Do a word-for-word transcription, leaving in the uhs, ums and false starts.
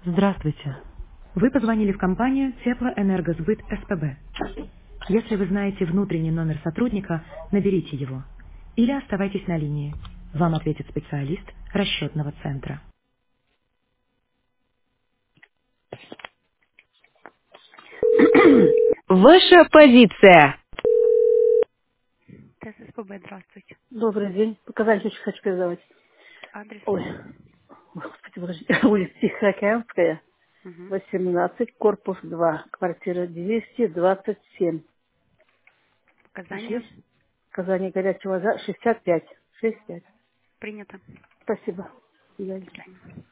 Здравствуйте. Вы позвонили в компанию Теплоэнергосбыт СПБ. Если вы знаете внутренний номер сотрудника, наберите его. Или оставайтесь на линии. Вам ответит специалист расчетного центра. Ваша позиция. ТССПБ, здравствуйте. Добрый день. Показания очень хочу передавать. Адрес? Ой, господи, подожди. Улица Тихоокеанская, Угу. восемнадцать, корпус два, квартира двести двадцать семь. Показания? Здесь Казани горячая вода шестьдесят пять. шестьдесят пять. Принято. Спасибо. До Я свидания.